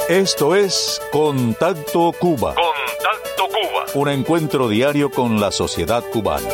Esto es Contacto Cuba. Contacto Cuba. Un encuentro diario con la sociedad cubana.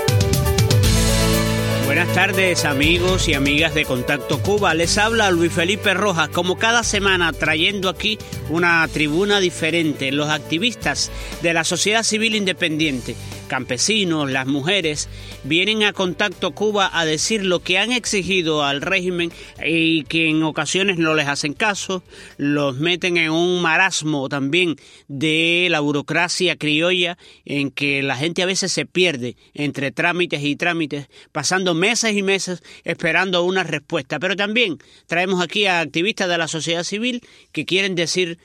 Buenas tardes, amigos y amigas de Contacto Cuba. Les habla Luis Felipe Rojas, como cada semana trayendo aquí una tribuna diferente. Los activistas de la sociedad civil independiente, campesinos, las mujeres, vienen a Contacto Cuba a decir lo que han exigido al régimen y que en ocasiones no les hacen caso, los meten en un marasmo también de la burocracia criolla en que la gente a veces se pierde entre trámites y trámites, pasando meses y meses esperando una respuesta. Pero también traemos aquí a activistas de la sociedad civil que quieren decir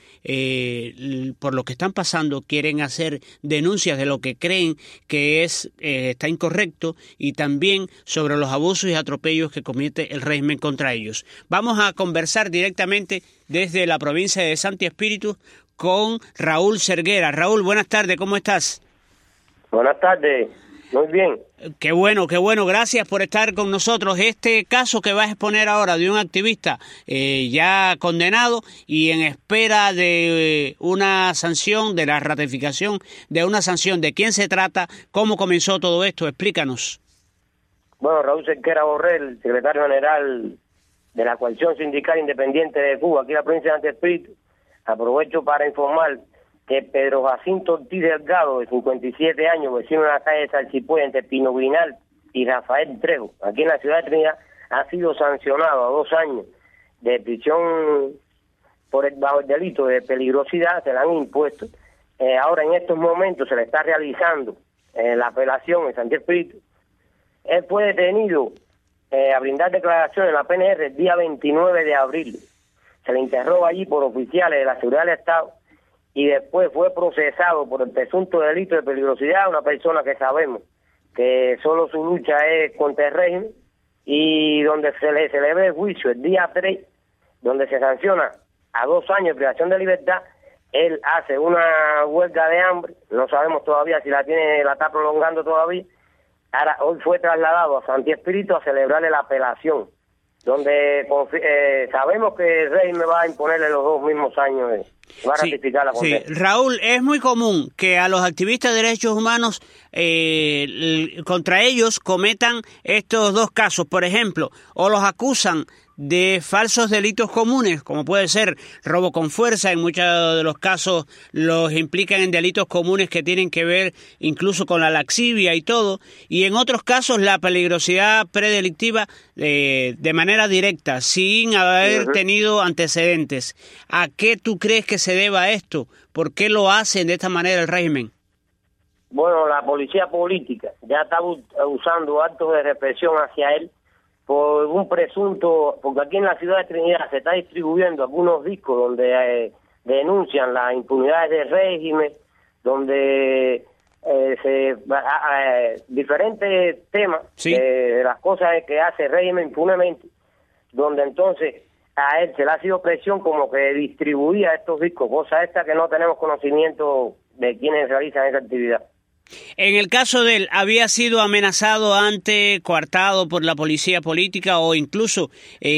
por lo que están pasando, quieren hacer denuncias de lo que creen que está incorrecto y también sobre los abusos y atropellos que comete el régimen contra ellos. Vamos a conversar directamente desde la provincia de Santi Espíritu con Raúl Cerguera. Raúl, buenas tardes, ¿cómo estás? Buenas tardes, muy bien. Qué bueno, gracias por estar con nosotros. Este caso que vas a exponer ahora de un activista ya condenado y en espera de una sanción, de la ratificación de una sanción, ¿de quién se trata? ¿Cómo comenzó todo esto? Explícanos. Bueno, Raúl Cerguera Borrell, secretario general de la Coalición Sindical Independiente de Cuba, aquí en la provincia de Santi Espíritu, aprovecho para informar que Pedro Jacinto Ortiz Delgado, de 57 años, vecino de la calle de Salchipuey, entre Pino Vinal y Rafael Trejo, aquí en la ciudad de Trinidad, ha sido sancionado a 2 años de prisión bajo el delito de peligrosidad, se le han impuesto. Ahora en estos momentos se le está realizando la apelación en Santi Espíritu. Él fue detenido a brindar declaraciones en la PNR el día 29 de abril. Se le interroga allí por oficiales de la seguridad del Estado y después fue procesado por el presunto delito de peligrosidad, una persona que sabemos que solo su lucha es contra el régimen, y donde se le ve el juicio el día 3, donde se sanciona a 2 años de privación de libertad. Él hace una huelga de hambre, no sabemos todavía si la está prolongando todavía. Ahora, hoy fue trasladado a Santi Espíritu a celebrarle la apelación, donde sabemos que el régimen va a imponerle los 2 mismos años, va a ratificar la condena. Sí, Raúl, es muy común que a los activistas de derechos humanos contra ellos cometan estos 2 casos, por ejemplo, o los acusan de falsos delitos comunes, como puede ser robo con fuerza. En muchos de los casos los implican en delitos comunes que tienen que ver incluso con la laxivia y todo, y en otros casos la peligrosidad predelictiva de manera directa, sin haber tenido antecedentes. ¿A qué tú crees que se deba esto? ¿Por qué lo hacen de esta manera el régimen? Bueno, la policía política ya está usando actos de represión hacia él por un presunto, porque aquí en la ciudad de Trinidad se está distribuyendo algunos discos donde denuncian las impunidades del régimen, donde diferentes temas de las cosas que hace el régimen impunemente, donde entonces a él se le ha sido presión como que distribuía estos discos, cosa esta que no tenemos conocimiento de quienes realizan esa actividad. En el caso de él, ¿había sido amenazado antes, coartado por la policía política o incluso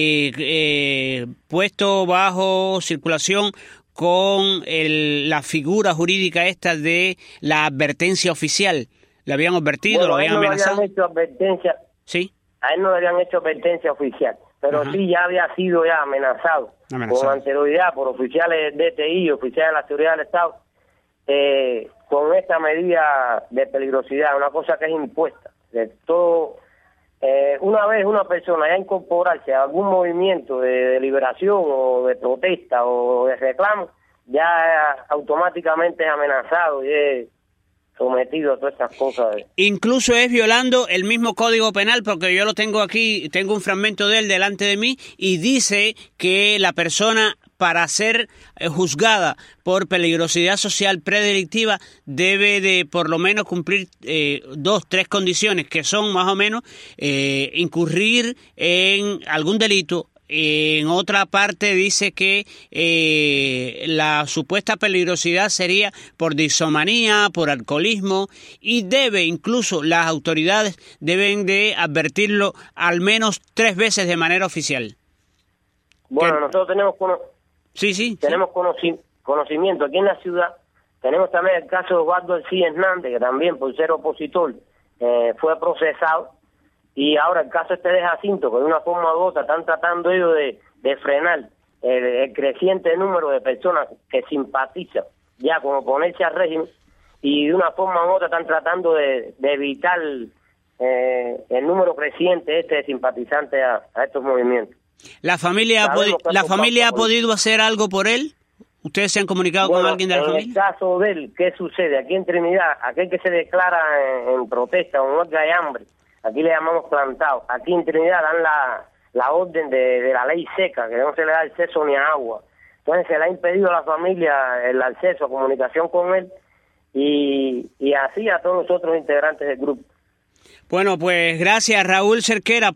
puesto bajo circulación con la figura jurídica esta de la advertencia oficial? ¿Le habían advertido, bueno, lo habían amenazado? Le habían hecho advertencia, ¿sí? A él no le habían hecho advertencia oficial, pero sí ya había sido amenazado con anterioridad por oficiales del DTI, oficiales de la seguridad del Estado, con esta medida de peligrosidad, una cosa que es impuesta. De todo, una vez una persona ya incorporarse a algún movimiento de liberación o de protesta o de reclamo, ya automáticamente es amenazado y es sometido a todas estas cosas. Incluso es violando el mismo Código Penal, porque yo lo tengo aquí, tengo un fragmento de él delante de mí, y dice que la persona, para ser juzgada por peligrosidad social predelictiva, debe de por lo menos cumplir 2-3 condiciones, que son más o menos incurrir en algún delito. En otra parte dice que la supuesta peligrosidad sería por dishomanía, por alcoholismo, y incluso las autoridades deben de advertirlo al menos 3 veces de manera oficial. Bueno, nosotros tenemos Sí. Tenemos conocimiento aquí en la ciudad. Tenemos también el caso de Osvaldo García Hernández, que también por ser opositor fue procesado. Y ahora el caso de Jacinto, que de una forma u otra están tratando ellos de frenar el creciente número de personas que simpatizan ya con oponerse al régimen, y de una forma u otra están tratando de evitar el número creciente de simpatizantes a estos movimientos. ¿La familia ha podido hacer algo por él? ¿Ustedes se han comunicado con alguien de la familia? En el caso de él, ¿qué sucede? Aquí en Trinidad, aquel que se declara en protesta o en huelga de hambre, aquí le llamamos plantado. Aquí en Trinidad dan la orden de la ley seca, que no se le da acceso ni a agua. Entonces se le ha impedido a la familia el acceso a comunicación con él y así a todos los otros integrantes del grupo. Bueno, pues gracias Raúl Cerquera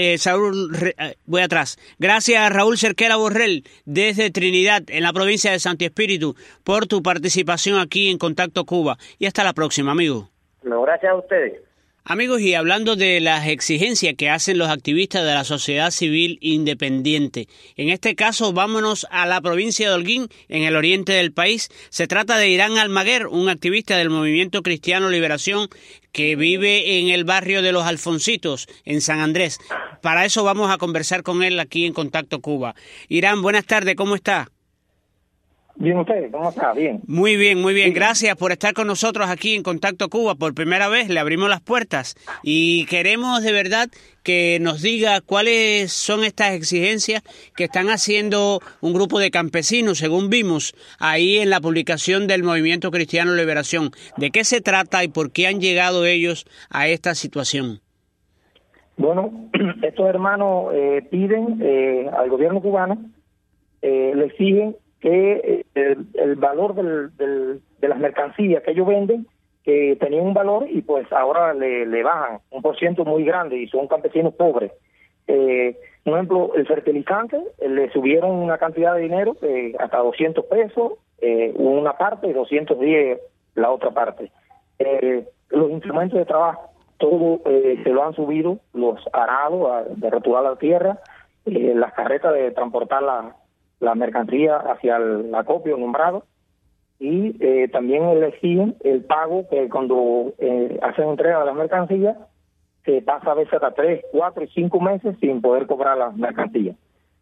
Gracias Raúl Cerquera Borrell desde Trinidad, en la provincia de Santi Espíritu, por tu participación aquí en Contacto Cuba. Y hasta la próxima, amigo. No, gracias a ustedes. Amigos, y hablando de las exigencias que hacen los activistas de la sociedad civil independiente, en este caso vámonos a la provincia de Holguín, en el oriente del país. Se trata de Irán Almaguer, un activista del Movimiento Cristiano Liberación que vive en el barrio de Los Alfoncitos, en San Andrés. Para eso vamos a conversar con él aquí en Contacto Cuba. Irán, buenas tardes, ¿cómo está? Bien, ¿usted? ¿Cómo está? Bien. Muy bien, muy bien. Gracias por estar con nosotros aquí en Contacto Cuba. Por primera vez le abrimos las puertas y queremos de verdad que nos diga cuáles son estas exigencias que están haciendo un grupo de campesinos, según vimos ahí en la publicación del Movimiento Cristiano Liberación. ¿De qué se trata y por qué han llegado ellos a esta situación? Bueno, estos hermanos piden al gobierno cubano, le exigen que el valor de las mercancías que ellos venden, que tenían un valor y pues ahora le bajan un % muy grande y son campesinos pobres. Por ejemplo, el fertilizante le subieron una cantidad de dinero hasta 200 pesos una parte y 210 la otra parte. Los instrumentos de trabajo, todo se lo han subido, los arados de roturar la tierra, las carretas de transportar la mercancía hacia el acopio nombrado, y también le exigen el pago que cuando hacen entrega de las mercancías se pasa a veces hasta 3, 4 y 5 meses sin poder cobrar las mercancías.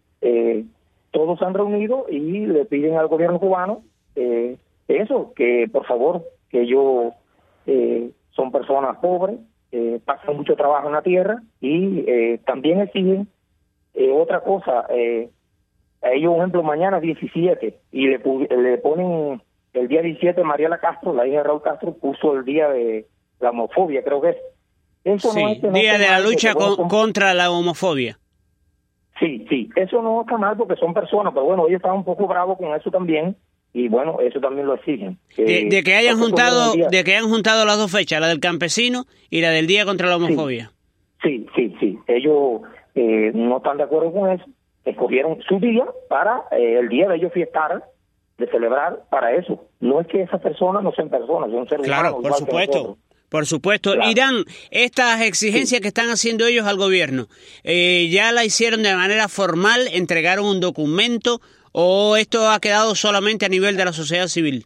Todos se han reunido y le piden al gobierno cubano eso, que por favor, que ellos son personas pobres, pasan mucho trabajo en la tierra, y también exigen otra cosa. A ellos, por ejemplo, mañana 17, y le ponen el día 17, Mariela Castro, la hija de Raúl Castro, puso el día de la homofobia, creo que es. Eso sí, no es que no día de la mal, lucha contra la homofobia. Sí, eso no está mal porque son personas, pero bueno, ellos están un poco bravos con eso también, y bueno, eso también lo exigen. De que hayan juntado las dos fechas, la del campesino y la del día contra la homofobia. Sí. Ellos no están de acuerdo con eso. Escogieron su día para el día de ellos fiestar, de celebrar para eso. No es que esas personas no sean personas, son seres humanos. Claro, por supuesto. Claro. Irán, estas exigencias que están haciendo ellos al gobierno, ¿ya la hicieron de manera formal, entregaron un documento, o esto ha quedado solamente a nivel de la sociedad civil?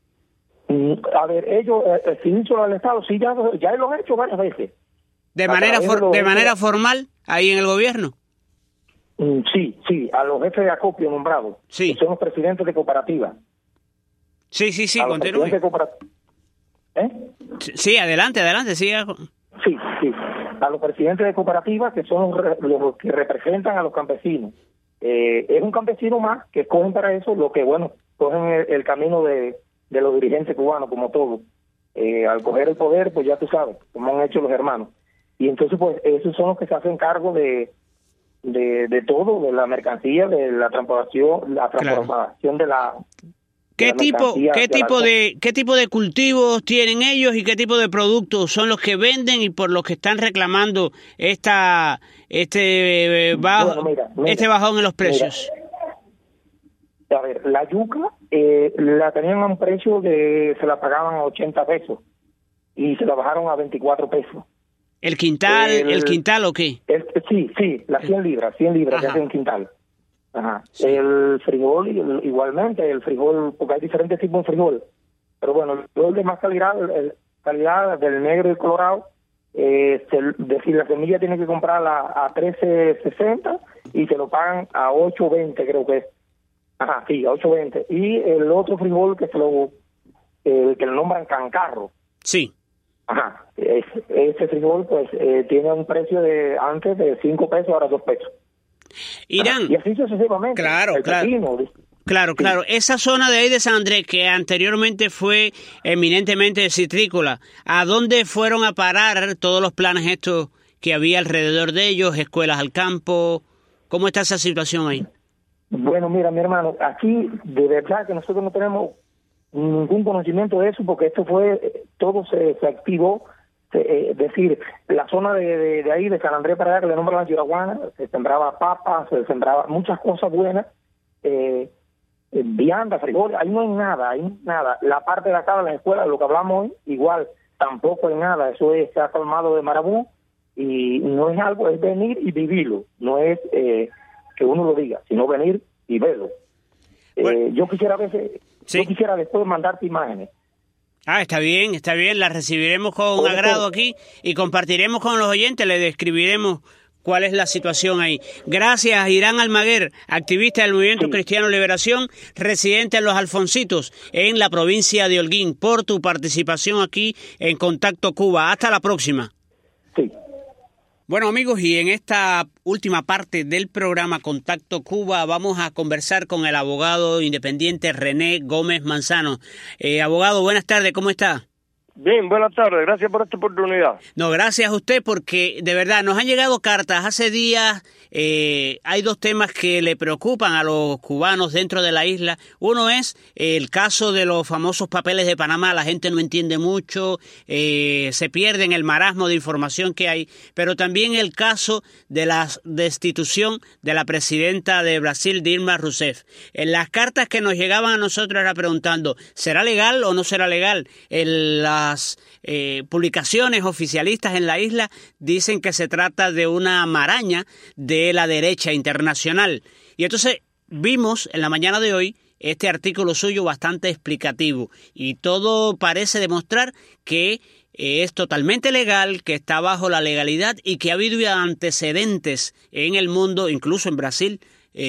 A ver, ellos, el servicio del Estado, sí, ya lo han hecho varias veces. ¿De manera formal ahí en el gobierno? Sí, a los jefes de acopio nombrados, que son los presidentes de cooperativas. Sí, continúe. Sí, adelante, siga. Sí, a los presidentes de cooperativas, que son los que representan a los campesinos. Es un campesino más que escogen para eso, lo que, bueno, cogen el camino de los dirigentes cubanos, como todo. Al coger el poder, pues ya tú sabes, como han hecho los hermanos. Y entonces, pues, esos son los que se hacen cargo de todo, de la mercancía, de la transformación de la... ¿Qué tipo de cultivos tienen ellos y qué tipo de productos son los que venden y por los que están reclamando este bajón en los precios? A ver, la yuca la tenían a un precio se la pagaban a 80 pesos y se la bajaron a 24 pesos. ¿El quintal o qué? Sí, las 100 libras que hace un quintal. Ajá. Sí. El frijol, igualmente, el frijol, porque hay diferentes tipos de frijol. Pero bueno, el frijol de más calidad del negro y colorado, decir, la semilla tiene que comprarla a $13.60 y se lo pagan a $8.20, creo que es. Ajá, sí, a $8.20. Y el otro frijol que que lo nombran cancarro. Sí. Ajá, ese frijol pues tiene un precio de antes de $5, ahora $2. Irán. Y así sucesivamente. Claro. Claro. Esa zona de ahí de San Andrés, que anteriormente fue eminentemente citrícola, ¿a dónde fueron a parar todos los planes estos que había alrededor de ellos, escuelas al campo? ¿Cómo está esa situación ahí? Bueno, mira, mi hermano, aquí de verdad que nosotros no tenemos ningún conocimiento de eso, porque esto todo se activó. Decir, la zona de ahí, de San Andrés para allá, que le nombran la Yuraguana, se sembraba papas, se sembraba muchas cosas buenas, viandas, frijoles, ahí no hay nada. La parte de acá de la escuela, lo que hablamos hoy, igual, tampoco hay nada, eso se ha colmado de marabú, y no es algo, es venir y vivirlo, no es que uno lo diga, sino venir y verlo. Bueno, yo quisiera después mandarte imágenes. Está bien, la recibiremos con agrado aquí y compartiremos con los oyentes, le describiremos cuál es la situación ahí. Gracias, Irán Almaguer, activista del Movimiento Cristiano Liberación, residente en Los Alfoncitos, en la provincia de Holguín, por tu participación aquí en Contacto Cuba. Hasta la próxima. Sí. Bueno, amigos, y en esta última parte del programa Contacto Cuba vamos a conversar con el abogado independiente René Gómez Manzano. Abogado, buenas tardes, ¿cómo está? Bien, buenas tardes, gracias por esta oportunidad. No, gracias a usted, porque de verdad nos han llegado cartas hace días. Hay dos temas que le preocupan a los cubanos dentro de la isla. Uno es el caso de los famosos papeles de Panamá. La gente no entiende mucho, se pierde en el marasmo de información que hay, pero también el caso de la destitución de la presidenta de Brasil, Dilma Rousseff. En las cartas que nos llegaban a nosotros era preguntando, ¿será legal o no será legal? Las publicaciones oficialistas en la isla dicen que se trata de una maraña de la derecha internacional. Y entonces vimos en la mañana de hoy este artículo suyo bastante explicativo y todo parece demostrar que es totalmente legal, que está bajo la legalidad y que ha habido antecedentes en el mundo, incluso en Brasil,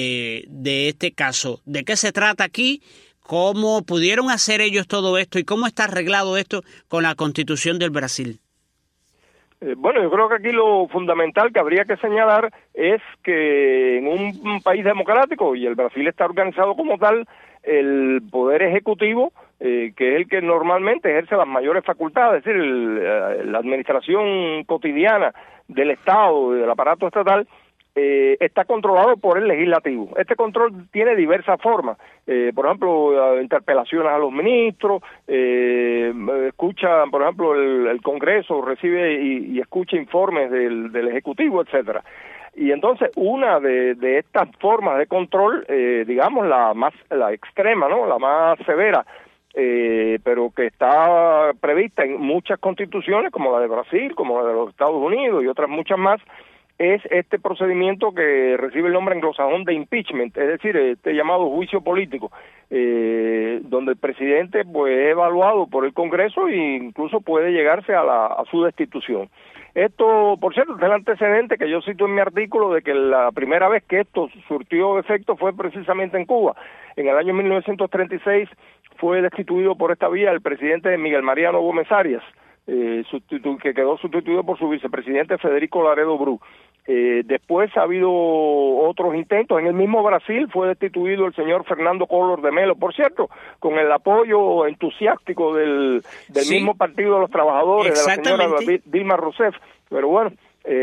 de este caso. ¿De qué se trata aquí? ¿Cómo pudieron hacer ellos todo esto y cómo está arreglado esto con la Constitución del Brasil? Bueno, yo creo que aquí lo fundamental que habría que señalar es que en un país democrático, y el Brasil está organizado como tal, el poder ejecutivo, que es el que normalmente ejerce las mayores facultades, es decir, la administración cotidiana del Estado, del aparato estatal, está controlado por el legislativo. Este control tiene diversas formas. Por ejemplo, interpelaciones a los ministros, escucha, por ejemplo, el Congreso recibe y escucha informes del Ejecutivo, etcétera. Y entonces una de estas formas de control, digamos la extrema, ¿no? La más severa, pero que está prevista en muchas constituciones, como la de Brasil, como la de los Estados Unidos y otras muchas más, es este procedimiento que recibe el nombre anglosajón de impeachment, es decir, este llamado juicio político, donde el presidente pues es evaluado por el Congreso e incluso puede llegarse a su destitución. Esto, por cierto, es el antecedente que yo cito en mi artículo de que la primera vez que esto surtió efecto fue precisamente en Cuba. En el año 1936 fue destituido por esta vía el presidente Miguel Mariano Gómez Arias, que quedó sustituido por su vicepresidente Federico Laredo Bru. Después ha habido otros intentos. En el mismo Brasil fue destituido el señor Fernando Collor de Mello, por cierto, con el apoyo entusiástico del mismo Partido de los Trabajadores, de la señora Dilma Rousseff. Pero bueno,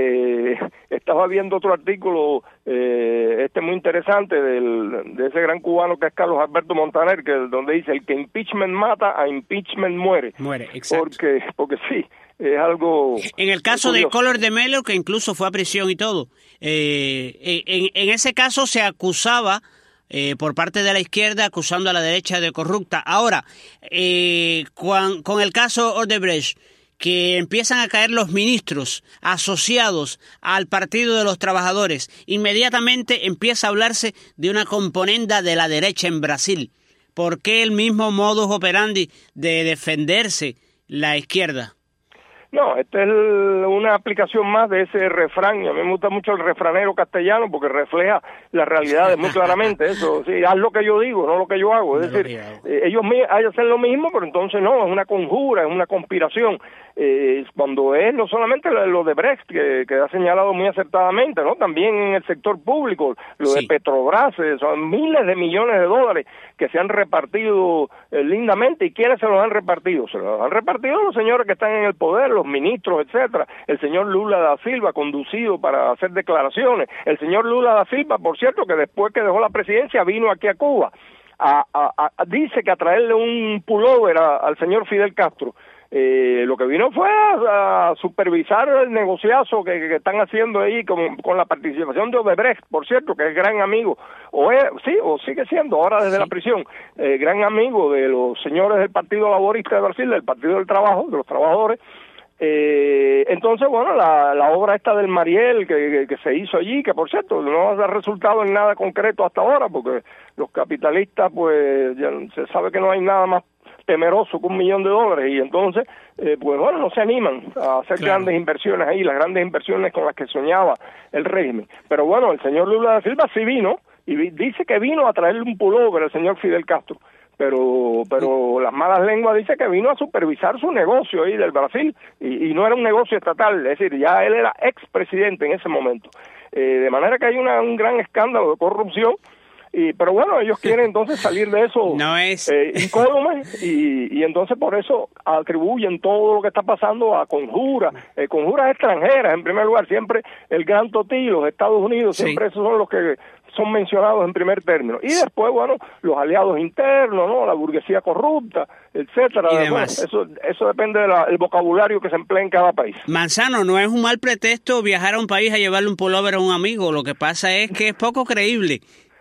estaba viendo otro artículo muy interesante de ese gran cubano que es Carlos Alberto Montaner, donde dice: el que impeachment mata, a impeachment muere. Exacto. Porque sí, es algo... En el caso de Collor de Mello, que incluso fue a prisión y todo, en ese caso se acusaba por parte de la izquierda, acusando a la derecha de corrupta. Ahora, con el caso Odebrecht, que empiezan a caer los ministros asociados al Partido de los Trabajadores, inmediatamente empieza a hablarse de una componenda de la derecha en Brasil. ¿Por qué el mismo modus operandi de defenderse la izquierda? No, esta es una aplicación más de ese refrán, y a mí me gusta mucho el refranero castellano porque refleja las realidades muy claramente, eso, sí, haz lo que yo digo, no lo que yo hago, es decir, ellos hacen lo mismo, pero entonces no, es una conjura, es una conspiración, cuando es no solamente lo de Brecht, que ha señalado muy acertadamente, ¿no? También en el sector público, lo de Petrobras, son miles de millones de dólares que se han repartido lindamente, ¿y quiénes se los han repartido? Se los han repartido los señores que están en el poder, los ministros, etcétera, el señor Lula da Silva, conducido para hacer declaraciones, el señor Lula da Silva, por cierto, que después que dejó la presidencia vino aquí a Cuba, dice que a traerle un pullover al señor Fidel Castro. Lo que vino fue a supervisar el negociazo que están haciendo ahí con la participación de Odebrecht, por cierto, que es gran amigo, o sigue siendo ahora desde la prisión, gran amigo de los señores del Partido Laborista de Brasil, del Partido del Trabajo, de los trabajadores. Entonces, bueno, la obra esta del Mariel que se hizo allí, que por cierto no ha resultado en nada concreto hasta ahora, porque los capitalistas, pues ya se sabe que no hay nada más temeroso que $1 millón, y entonces, pues bueno, no se animan a hacer grandes inversiones ahí, las grandes inversiones con las que soñaba el régimen. Pero bueno, el señor Lula da Silva sí vino, y dice que vino a traerle un pullover al señor Fidel Castro. Pero las malas lenguas dicen que vino a supervisar su negocio ahí del Brasil, y no era un negocio estatal, es decir, ya él era expresidente en ese momento. De manera que hay un gran escándalo de corrupción, pero bueno, ellos quieren entonces salir de eso incólumes, y entonces por eso atribuyen todo lo que está pasando a conjuras extranjeras, en primer lugar, siempre el Gran Totí, los Estados Unidos, siempre esos son los que son mencionados en primer término, y después, bueno, los aliados internos, ¿no? La burguesía corrupta, etcétera. Y demás. Bueno, eso depende del vocabulario que se emplea en cada país. Manzano, no es un mal pretexto viajar a un país a llevarle un pullover a un amigo, lo que pasa es que es poco creíble.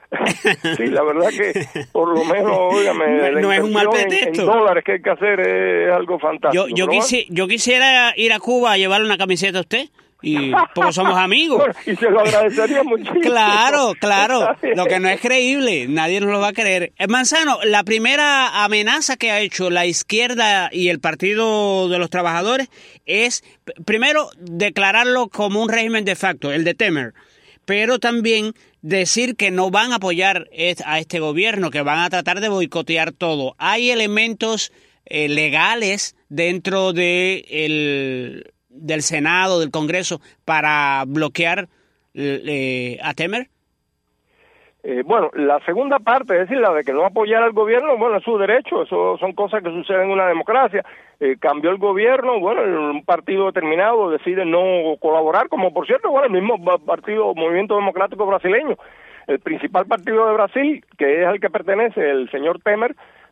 Sí, la verdad que por lo menos, óigame, no es un mal pretexto. En dólares que hay que hacer es algo fantástico. Yo quisiera ir a Cuba a llevarle una camiseta a usted, y porque somos amigos. Bueno, y se lo agradecería muchísimo. Claro, lo que no es creíble, nadie nos lo va a creer. Manzano, la primera amenaza que ha hecho la izquierda y el Partido de los Trabajadores es, primero, declararlo como un régimen de facto, el de Temer, pero también decir que no van a apoyar a este gobierno, que van a tratar de boicotear todo. ¿Hay elementos legales dentro del Senado, del Congreso, para bloquear a Temer? Bueno, la segunda parte, es decir, la de que no apoyar al gobierno, bueno, es su derecho, eso son cosas que suceden en una democracia. Cambió el gobierno, bueno, un partido determinado decide no colaborar, como por cierto, bueno, el mismo partido, Movimiento Democrático Brasileño, el principal partido de Brasil, que es al que pertenece el señor Temer,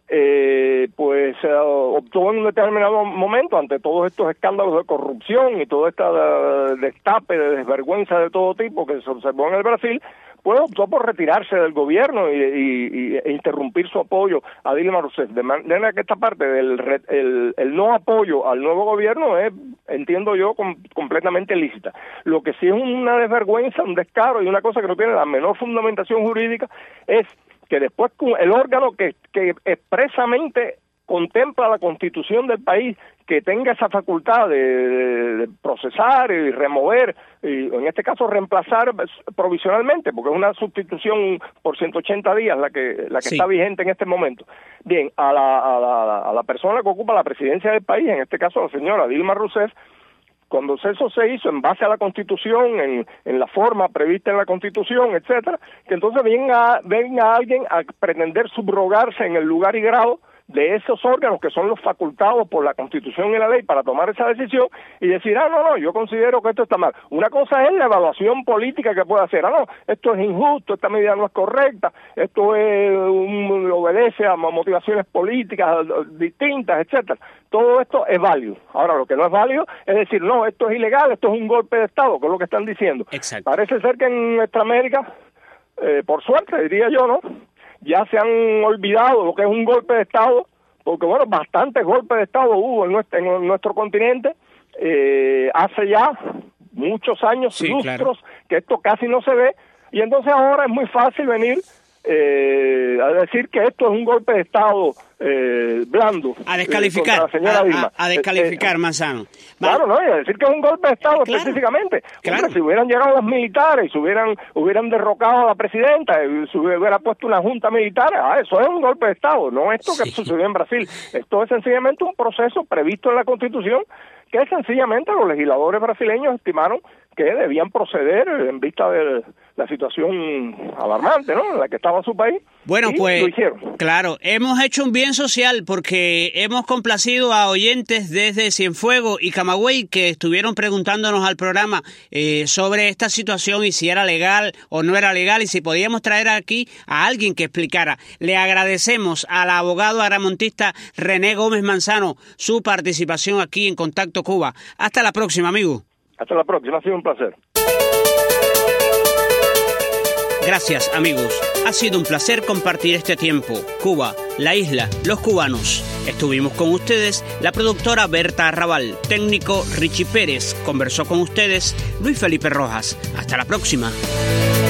pues optó en un determinado momento, ante todos estos escándalos de corrupción y todo este destape de desvergüenza de todo tipo que se observó en el Brasil, pues optó por retirarse del gobierno e interrumpir su apoyo a Dilma Rousseff. De manera que esta parte del el no apoyo al nuevo gobierno es, entiendo yo, completamente lícita. Lo que sí es una desvergüenza, un descaro y una cosa que no tiene la menor fundamentación jurídica es que después el órgano que expresamente contempla la Constitución del país, que tenga esa facultad de procesar y remover, y en este caso reemplazar provisionalmente, porque es una sustitución por 180 días la que está vigente en este momento. Bien, a la persona que ocupa la presidencia del país, en este caso la señora Dilma Rousseff, cuando eso se hizo en base a la Constitución, en la forma prevista en la Constitución, etcétera, que entonces venga alguien a pretender subrogarse en el lugar y grado de esos órganos que son los facultados por la Constitución y la ley para tomar esa decisión y decir, no, yo considero que esto está mal. Una cosa es la evaluación política que puede hacer, no, esto es injusto, esta medida no es correcta, esto obedece a motivaciones políticas distintas, etcétera. Todo esto es válido. Ahora, lo que no es válido es decir, no, esto es ilegal, esto es un golpe de Estado, que es lo que están diciendo. Exacto. Parece ser que en nuestra América, por suerte, diría yo, ¿no?, ya se han olvidado lo que es un golpe de Estado, porque bueno, bastantes golpes de Estado hubo en nuestro continente, hace ya muchos años, sí, lustros, claro, que esto casi no se ve, y entonces ahora es muy fácil venir a decir que esto es un golpe de Estado blando. A descalificar, contra la señora Dilma. A descalificar, Manzano. Claro, no, y a decir que es un golpe de Estado, claro, específicamente. Claro. Hombre, si hubieran llegado los militares, si hubieran derrocado a la presidenta, si hubiera puesto una junta militar, eso es un golpe de Estado, no esto que sucedió en Brasil. Esto es sencillamente un proceso previsto en la Constitución que sencillamente los legisladores brasileños estimaron que debían proceder en vista de la situación alarmante, ¿no?, en la que estaba su país. Bueno, pues, lo hicieron. Claro, hemos hecho un bien social porque hemos complacido a oyentes desde Cienfuegos y Camagüey que estuvieron preguntándonos al programa sobre esta situación y si era legal o no era legal y si podíamos traer aquí a alguien que explicara. Le agradecemos al abogado aramontista René Gómez Manzano su participación aquí en Contacto Cuba. Hasta la próxima, amigo. Hasta la próxima, ha sido un placer. Gracias, amigos. Ha sido un placer compartir este tiempo. Cuba, la isla, los cubanos. Estuvimos con ustedes la productora Berta Arrabal, técnico Richie Pérez. Conversó con ustedes Luis Felipe Rojas. Hasta la próxima.